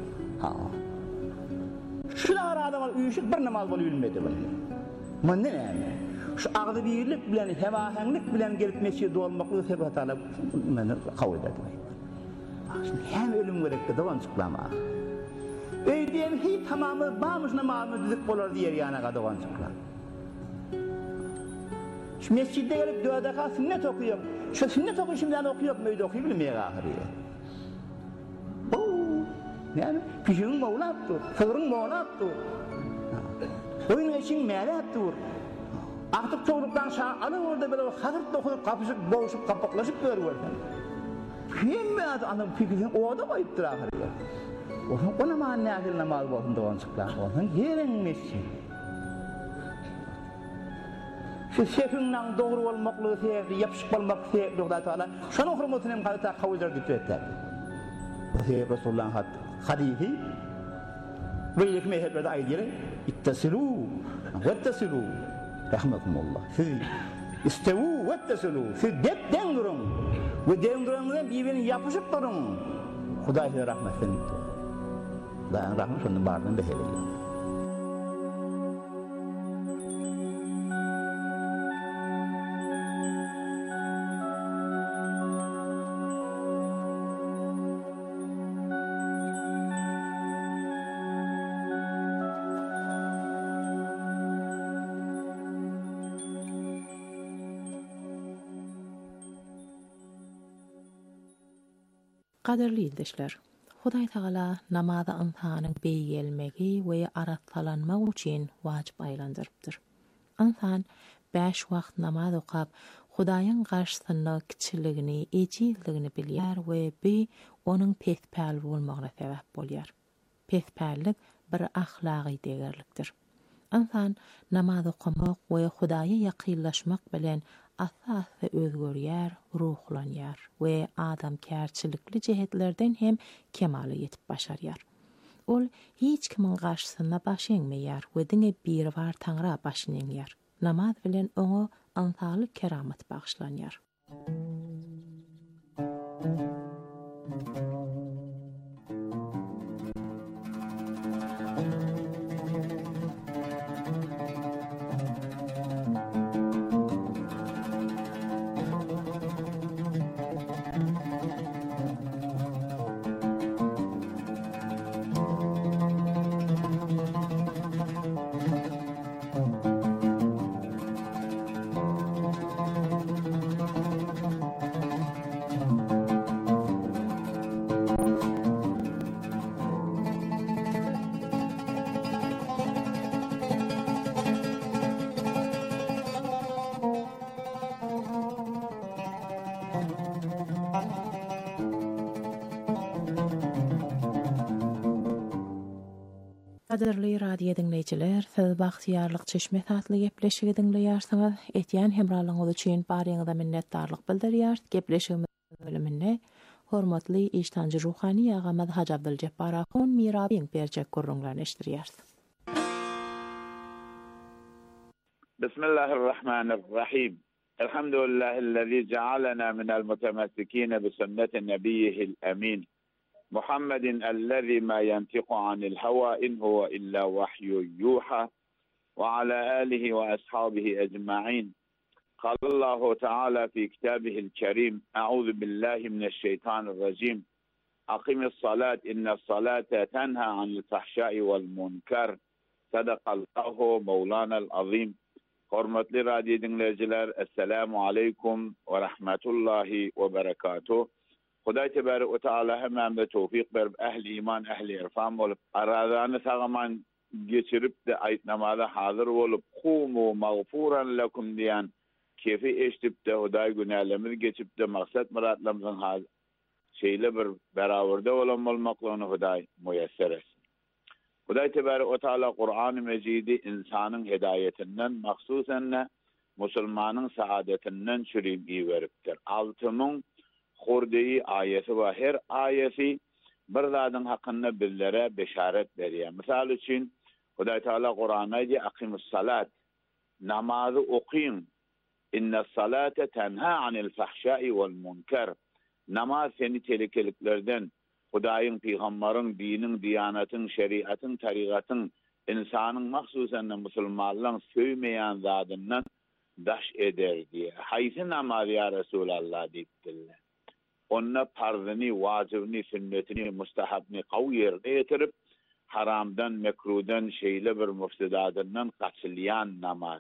Şular adamlar üýşüp bir namaz boly bilmedi bunu. Mende näme? Şu agdy birlik bilen, hewahenlik bilen gelip mesjide olmakly sebäp taala meni kabul etdi. Şimdi hem ölüm gerekdi, dawan çyklama. Öýdem hi tamamy bamış namazı dizik bolar diýer ýana dawan çyklar. Şu mesjidde gelip döwede sünnet okuýar. Şu sünnet okuyuşumdan okuyup meyde okuyabilmeye ahiriye. Yani pişirin moğlattır, sığırın moğlattır. Oyun için meylattır. Artık çoğuluktan alı orada böyle hazır dokunup kapışıp, boğuşup, kapaklaşıp görüyorlar. Hem mi adam fikrin o da koyuptur ahiriye. Ona mani ahir namaz olsun da onu çıklar. Onun yerenmişsin. Şu şefinden doğru olmaklığı sevdi, yapışık olmak sevdi Allah Teala. Şunun hürmetine kalite kavuzlar ditretler. Resulullah'ın hadisi böyle ki mehbede aydire ittasilu vettasilu rahmekumullah. Siz istevu vettasilu. Siz depten durun. Ve dendurunuzdan birbirine yapışıp durun. Huda size rahmetsen ittir. Dağın rahmet sonunda bağırdan beheliyor. Qadirli ildeşler, Hudaý Taala namaza insanyň beýgelmegi we aratlanmak üçin wajyp aýlandyrypdyr. İnsan 5 wagt namaz okap, Hudaýyň garşysynda kiçiligini, ejizligini bilýär we bu onuň pespäl bolmagyna sebäp bolýar. Pespälik bir ahlaky degerlikdir. İnsan namaz okamak we Hudaýa ýakynlaşmak bilen asasy özgörýär, ruhlanýar we adamkärçilikli jehetlerden hem kemale ýetip başarýar. Ol hiç kimin garşysyna baş eňmeýär we diňe bir bar Taňra baş eňýär. Namaz bilen oňa ansaly keramat bagşlanýar. Qadirli radio dinleyijiler, siz bagtyarlyk çeşme tatly gepleşigi dinleýärsiňiz. Etýän hemralygyňyz üçin baryňyza minnetdarlyk bildirýär. Gepleşigimiz bölüminde hormatly iştanjy ruhani agamaz Haji Abduljabbbar Ahun mirabyň berjek gurrunlaryny eşdirýär. Bismillahirrahmanirrahim. Elhamdülillahi'llezî cealena minel mutemessikîne bi sünneti nebiyyihil emîn. محمد الذي ما ينطق عن الهوى إن هو إلا وحي يوحى وعلى آله وأصحابه أجمعين. قال الله تعالى في كتابه الكريم أعوذ بالله من الشيطان الرجيم أقم الصلاة إن الصلاة تنهى عن الفحشاء والمنكر صدق الله مولانا العظيم. Hormatly radio dinleyijiler, Esselamu Aleyküm ve Rahmetullahi ve Berekatuhu. Hudaý Tebarek we Taala hemmäme tawfik berip ehli iman, ehli irfan bolup, arazany sagaman geçirip de aýt namaza hazır bolup, "Qumu mağfuran lakum" diýen kefi eşdip de Hudaý günälerimiz geçip de maksat muratlarymyzyň şeýle bir beraberde bolan bolmaklaryny Hudaý muýasser etsin. Hudaý Tebarek we Taala Qur'an-ı Mejidi insanyň hidayetinden, maksusen musulmanyň saadetinden çürüp beripdir. 6000 Hurdeyi ayeti var. Her ayeti bir zadyň hakynda bizlere beşaret berýär. Misal üçin Hudaý Taala Qur'ana diýär: "Aqimus salat." Namazy okuýun. "Innes salate tenha anil fahşai vel munkar." Namaz seni telekeliklerden, Hudaýyň, peýgamberiň, diniň, diýanatyň, şeriatyň, tarygatyň, insanyň maksusen musulmanlaryň söýmeýän zadyndan daş eder diýär. Haýsy namaz ya Resulallah diýipdiler. Onna farzını, wajibini, sünnetini, mustahabini qawy ýerine ýetirip, haramdan, mekruhdan, şeýle bir mufsidatyndan gaçylýan namaz.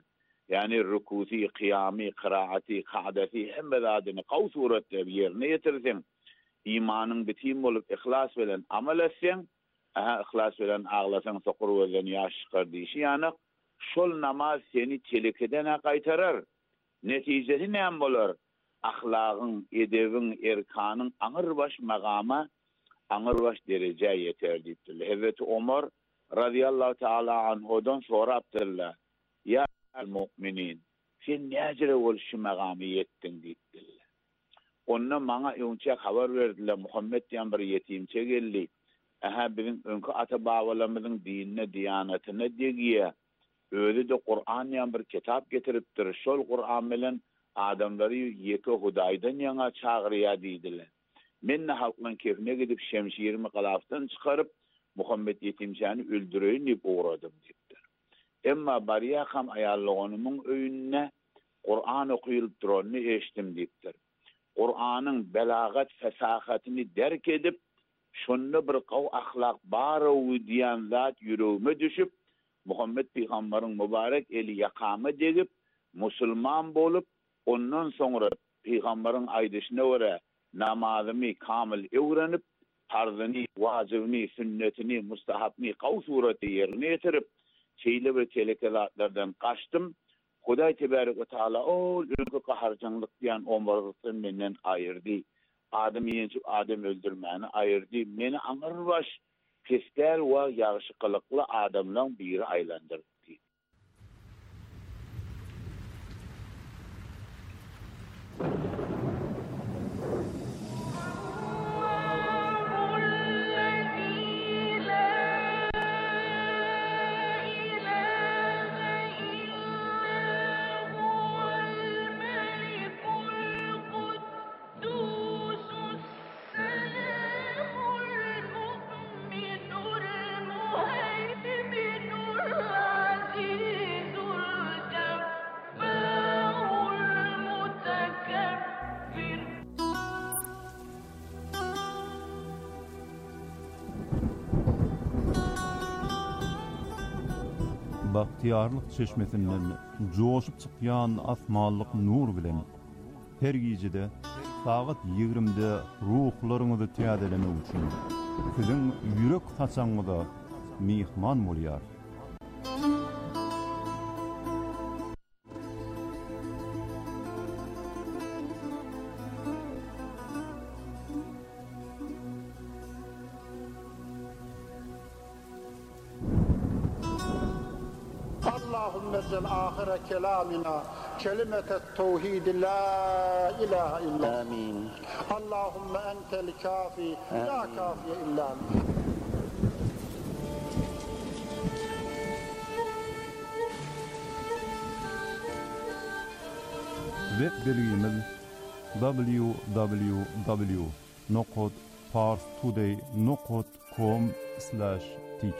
Yani rükuti, kıyami, kıraati, kaadeti hem bedadını kav surette yerine getirsen, imanın bitim olup ihlas bilen amel etsen, ihlas bilen ağlasan sokur veren yaşıkır deyişi yani, şol namaz seni tehlikeden kaytarar. Neticesi ne bolar? Ahlakın, edebin, erkanın ağırbaş makama, ağırbaş derece yeter deyiptirler. Evet Ömer radıyallahu teala anhudan soraptırlar. Ya müminin, sen necere ol şu makamı yettin deyiptirler. Onunla bana önce haber verdiler. Muhammed diyen bir yetimçe geldi. Bizim önkü ata-babalarımızın dinine, diyanetine degiye. Öyle de Kur'an diyen bir kitap getiriptir. Şol Kur'an bilen adamları yeki hudaydan yana çağırıya deydiler. Men halkın kefine gidip şemşirimi kalaftan çıkarıp Muhammed yetimçeni öldüreyim deyip uğradım deyiptir. Emma bariya kam ayarlığınımın öyünne Kur'an okuyulup durduğunu eştim deyiptir. Kur'an'ın belagat fesahətini derk edip şunlu bir qav ahlak barı diyen zat yüreğime düşüp Muhammed Peygamber'in mübarek eli yakama degip Müslüman bolup ondan sonra Peygamber'in aydışına göre namazımı kamil öğrenip farzını, vacibini, sünnetini, mustahabni qav sureti yerine getirip şeyli bir tehlikelerden kaçtım. Huday Tebarek ve Teala ol ülke kaharcanlık diyen omurluktan menden ayırdı. Adam yençip adam öldürmeni ayırdı. Meni anırbaş pisler ve yağışıkılıklı adamla biri aylandırdı. Bahtiyarlık çeşmesinden coşup çıkyan asmanlık nur bilen her gecede saat 20'de ruhlarınızı tiyadeleme için sizin yürek haçanıda mihman bolyar. Allahümme ecel ahire kelamina kelimetet tevhid la ilahe illa. Amin. Allahümme entel kafi la kafiye illa ente. Web bilgimiz www.parstoday.com/tk.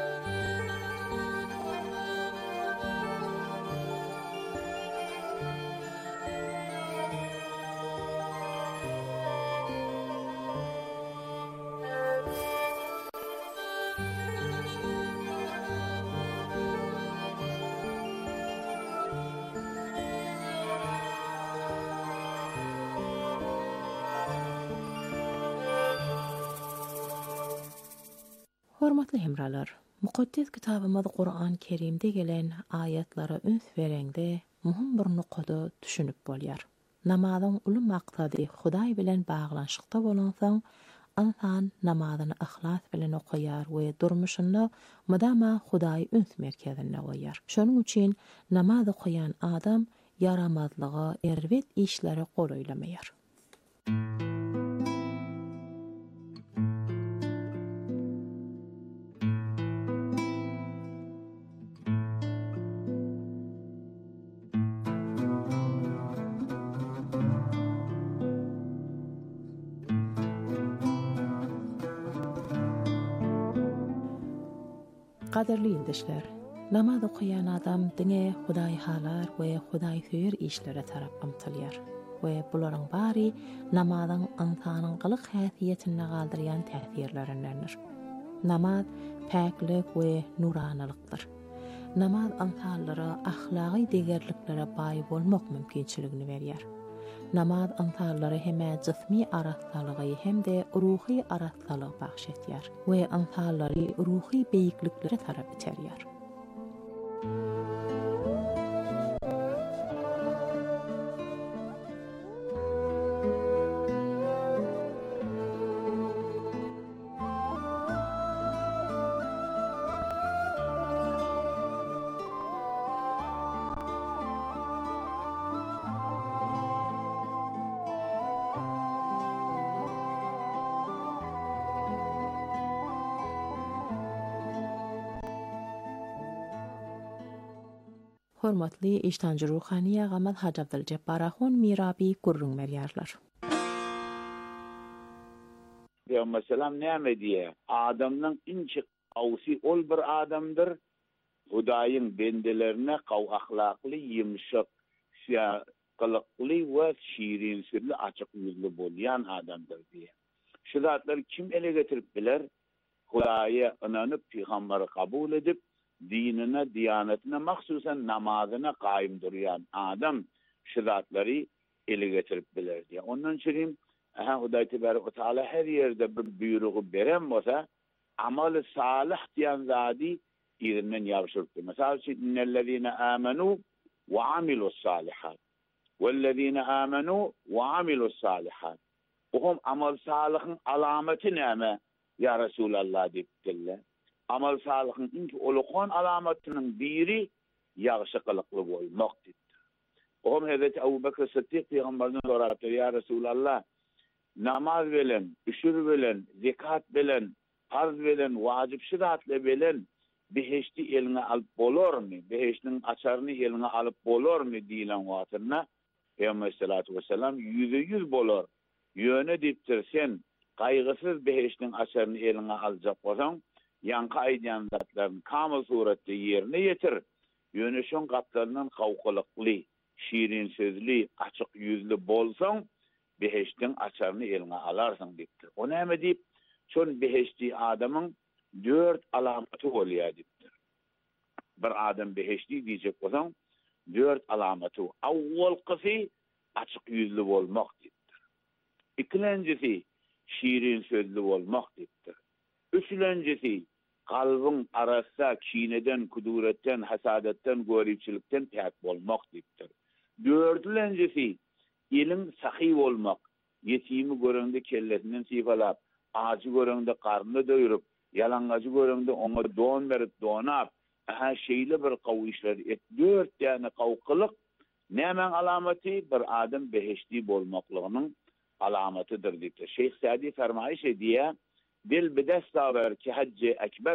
Hormatly hemralar, mukaddes kitabymyz Qur'an Kerimde gelen ayatlara üns berende muhim bir nukada düşünüp bolýar. Namazyň uly maksady Hudaý bilen baglanşykda bolansaň, insan namazyny ihlas bilen okuyar we durmuşynda madama Hudaý üns merkezine goýar. Şonuň üçin namaz okuyan adam yaramazlygy, erwet işleri golaýlamaýar. Qaderli ýoldaşlar, namaz okuyan adam diňe Hudaý halar we Hudaý söýür işlere tarap ymtylýar we bularyň bary namazyň insanyň gylyk häsiýetine galdyrýan täsirlerindendir. Namaz päklik we nuranylykdyr. namaz ansallara ahlaqi degerliklere bay bolmak mümkinçiligini berýär. Namaz ansallara hem jismi aratsalygy hem de ruhi aratsalyg bahş etýär we ansallary ruhi beýikliklere tarap iterýär. Hormatly iştancı ruhaniýa Gamal Hacı Abdülcebbar ahun mirabi gurrun merýärler. Peygamber selam näme diýär? Adamyň inçi awsy ol bir adamdyr. Hudaýyň bendelerine qaw ahlakly, ýumşak, kılykly we şirin sürli açyk ýüzlü bolýan adamdyr diýär. Şu zatlar kim ele getirip biler? Hudaýa inanyp peýgamberi kabul edip dinine, diyanetine, mahsusen namazına kaim duruyan adam şu zatları ele getirip bilir diye. Ondan için Hudaý Tebaraka ve Teala her yerde bir buyruğu beren bolsa amal-ı salih diyen zadi irinden yapışırdı. Mesela innellezine amenu ve amilus salihat vellezine amenu ve amilus salihat. Ohum amal salihin alameti näme ya Resulallah dipdiler. Amal salihin inki olukon alamatının biri ýagşy kılykly bolmak diýdi. Ohum Hazreti Abu Bakr Siddiq peýgamberden soraýapdy, ya Resulallah, namaz bilen,üşür bilen, zekat bilen, farz bilen, wajyp şiratly bilen beheşti eline alıp bolarmy? Beheştiň açaryny eline alıp bolarmy diýilen wagtynda Peygamber sallallahu aleyhi ve sellem 100% bolar. Ýöne diýipdir, sen gaýgysyz beheştiň açaryny eline aljak bolsaň, yankı aýdýan zatlaryň kamil suratda ýerine ýetir. Ýöneşiň gatlarynyň gawkylykly, şirin sözli, açyk ýüzlü bolsaň, beheştiň açaryny eline alarsyň diýipdir. O näme diýip? Şol beheşti adamyň 4 alamaty bolýar diýipdir. Bir adam beheşti diýjek bolsaň, 4 alamaty. Awwalkysy açyk ýüzlü bolmak diýipdir. Ikincisi şirin sözlü bolmak diýipdir. Üçüncüsü kalbin arasında kineden, kuduretten, hasadetten, goripçilikten pek bolmak diýipdir. Dördüncüsü elin sahi olmak, yetimi görende kellesinden sifalap, acı görende karnını doyurup, yalancı görende ona don verip donap, şeyle bir qaw işler et. 4 tane qawqylyk nämen alamati? Bir adam beheşti bolmaklygynyň alamatydyr diýdi. Şeyh Sadi fermaýyş edýär, dil bedest daver ki haccı ekber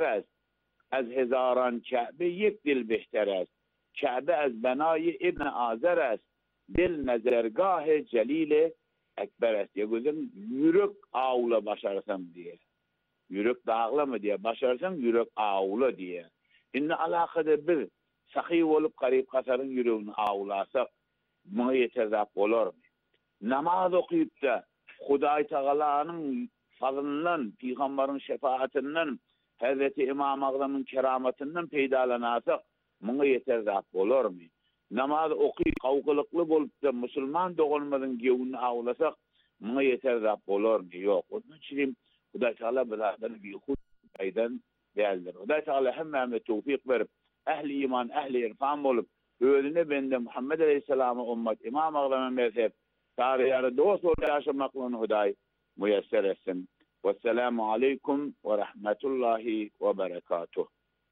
az hezaran Ka'be yek dil behter az. Ka'be az benayı ibn Azer az. Dil nezergah-ı celile ekber az. Yegözüm yürek ağula başarsam diye. Yürek dağla mı diye başarsam yürek ağula diye. İnne alakada bir sahi olup qarib qasarın yüreğini ağulasak buna yeterzap olur mu? Namaz okuyup da Hudaý Taala'nın fazlından, Peygamberin şefaatinden, Hazreti İmam Azam'ın kerametinden peydalanasak, buna yeter zat bolor mu? Namaz okuyup, qawqylykly bolup da musulman doğulmadan gewini awlasak, buna yeter zat bolor mu? Yok. Onun için Hudaý Taala bizlardan bihud aydan däldir. Hudaý Taala hemmeme tawfik berip, ehli iman, ehli irfan bolup, özüne bende Muhammed Aleyhisselam'a ummat, İmam Azam'a mezhep, tarihyary dost bolup ýaşamaklaryny Hudaý müyesser etsin. Vesselamu aleykum ve rahmetullahi ve berekatuh.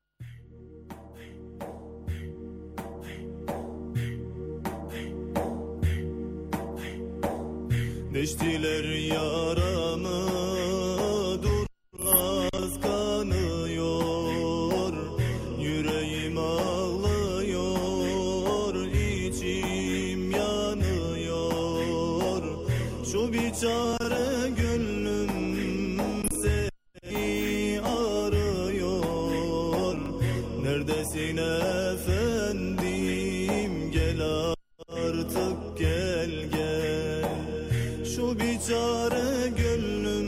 Deştiler yaramı durmaz kanıyor, yüreğim ağlıyor, içim yanıyor. Şu biçare gönlüm seni arıyor. Neredesin efendim, gel artık gel gel. Şu biçare gönlüm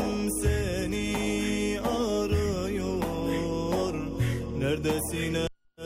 seni arıyor. Neredesin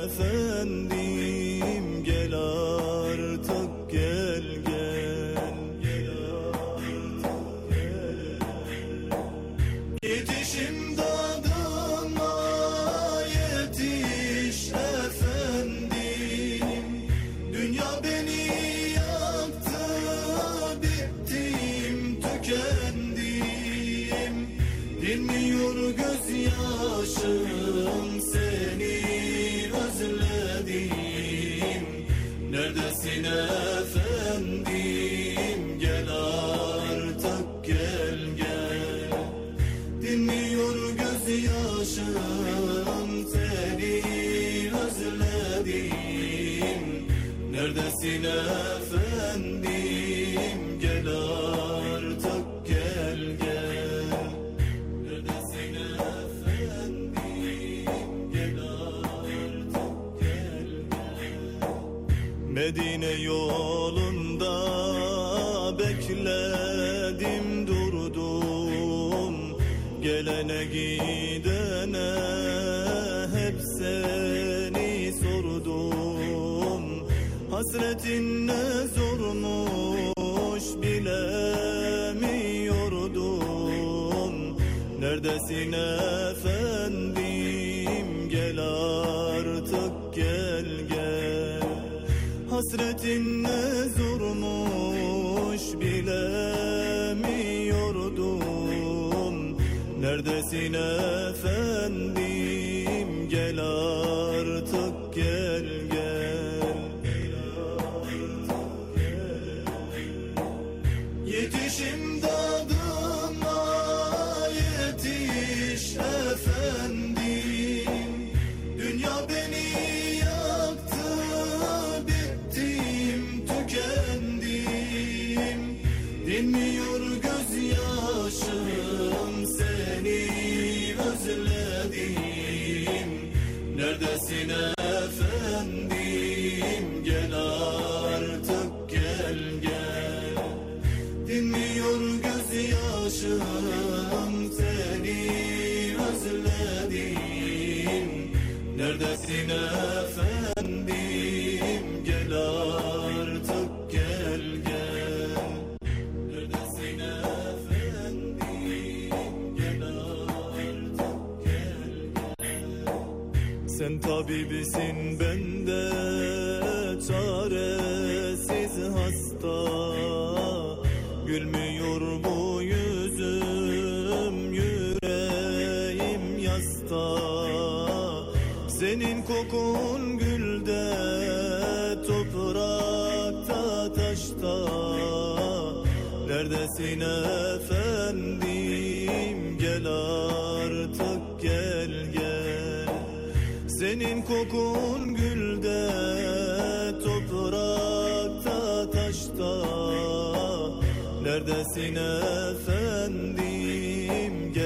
Dinmiyor gözyaşım, seni özledim. Neredesin efendim, gel artık gel gel. Dinmiyor gözyaşım, seni özledim. Neredesin efendim, gel artık gel gel. Neredesin efendim, gel artık gel gel. Medine yolunda bekledim durdum. Gelene gidene hep seni sordum. Hasretin ne zormuş bilemiyordum. Neredesin efendim, gel artık gel gel. Hasretin ne zormuş bilemiyordum. Neredesin efendim, gel artık gel gel. Yetiş imdadıma, yetiş efendim. Dünya beni yaktı, bittim, tükendim. Dinmiyor gözyaşım, seni özledim. Neredesin efendim, gel artık gel gel. Dinmiyor gözyaşım, seni özledim. Neredesin efendim, gel artık gel gel. Neredesin efendim, gel artık gel gel. Sen tabibisin, bende çaresiz hasta. Gülmüyor bu yüzüm, yüreğim yasta. Senin kokun gülde, toprakta, taşta. Neredesin efendim, gel artık gel gel. Senin kokun gülde, toprakta, taşta. Neredesin efendim?